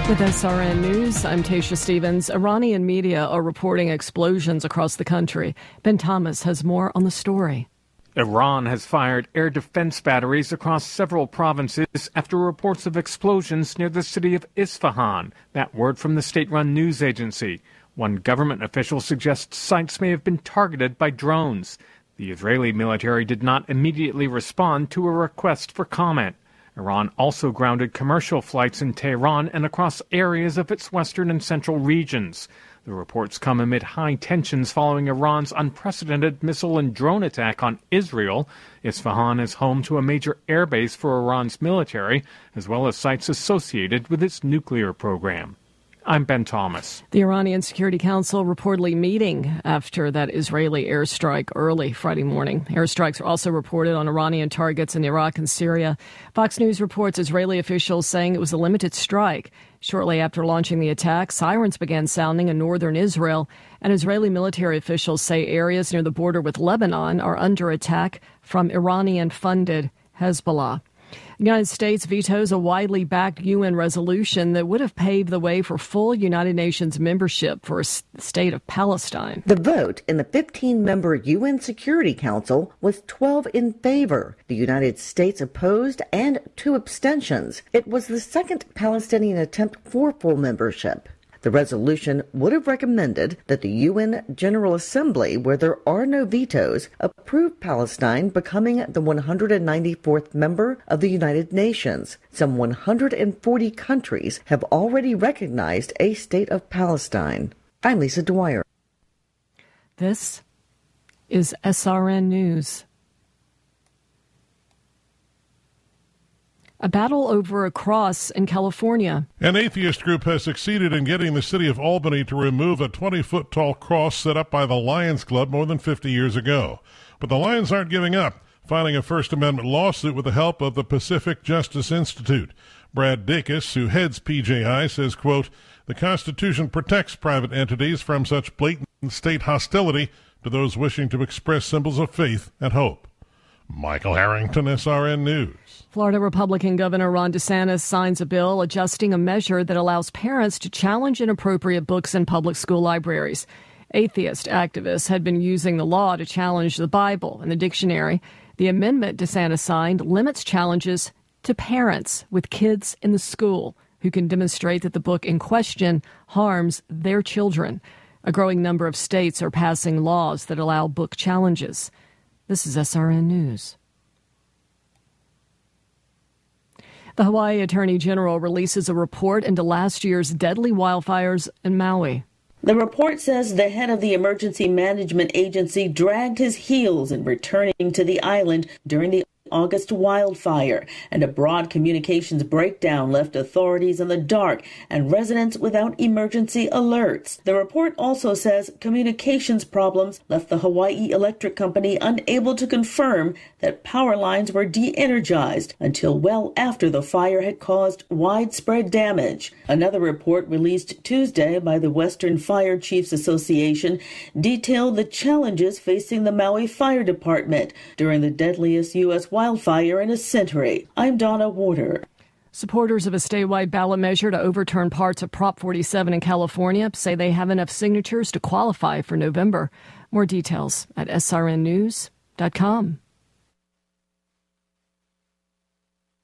With SRN News, I'm Tasha Stevens. Iranian media are reporting explosions across the country. Ben Thomas has more on the story. Iran has fired air defense batteries across several provinces after reports of explosions near the city of Isfahan. That word from the state-run news agency. One government official suggests sites may have been targeted by drones. The Israeli military did not immediately respond to a request for comment. Iran also grounded commercial flights in Tehran and across areas of its western and central regions. The reports come amid high tensions following Iran's unprecedented missile and drone attack on Israel. Isfahan is home to a major airbase for Iran's military, as well as sites associated with its nuclear program. I'm Ben Thomas. The Iranian Security Council reportedly meeting after that Israeli airstrike early Friday morning. Airstrikes are also reported on Iranian targets in Iraq and Syria. Fox News reports Israeli officials saying it was a limited strike. Shortly after launching the attack, sirens began sounding in northern Israel, and Israeli military officials say areas near the border with Lebanon are under attack from Iranian-funded Hezbollah. The United States vetoes a widely backed UN resolution that would have paved the way for full United Nations membership for a state of Palestine. The vote in the 15-member UN Security Council was 12 in favor. The United States opposed and 2 abstentions. It was the second Palestinian attempt for full membership. The resolution would have recommended that the UN General Assembly, where there are no vetoes, approve Palestine becoming the 194th member of the United Nations. Some 140 countries have already recognized a state of Palestine. I'm Lisa Dwyer. This is SRN News. A battle over a cross in California. An atheist group has succeeded in getting the city of Albany to remove a 20-foot tall cross set up by the Lions Club more than 50 years ago. But the Lions aren't giving up, filing a First Amendment lawsuit with the help of the Pacific Justice Institute. Brad Dacus, who heads PJI, says, quote, "The Constitution protects private entities from such blatant state hostility to those wishing to express symbols of faith and hope." Michael Harrington, SRN News. Florida Republican Governor Ron DeSantis signs a bill adjusting a measure that allows parents to challenge inappropriate books in public school libraries. Atheist activists had been using the law to challenge the Bible and the dictionary. The amendment DeSantis signed limits challenges to parents with kids in the school who can demonstrate that the book in question harms their children. A growing number of states are passing laws that allow book challenges. This is SRN News. The Hawaii Attorney General releases a report into last year's deadly wildfires in Maui. The report says the head of the Emergency Management Agency dragged his heels in returning to the island during the August wildfire, and a broad communications breakdown left authorities in the dark and residents without emergency alerts. The report also says communications problems left the Hawaii Electric Company unable to confirm that power lines were de-energized until well after the fire had caused widespread damage. Another report released Tuesday by the Western Fire Chiefs Association detailed the challenges facing the Maui Fire Department during the deadliest U.S. wildfire in a century. I'm Donna Warder. Supporters of a statewide ballot measure to overturn parts of Prop 47 in California say they have enough signatures to qualify for November. More details at srnnews.com.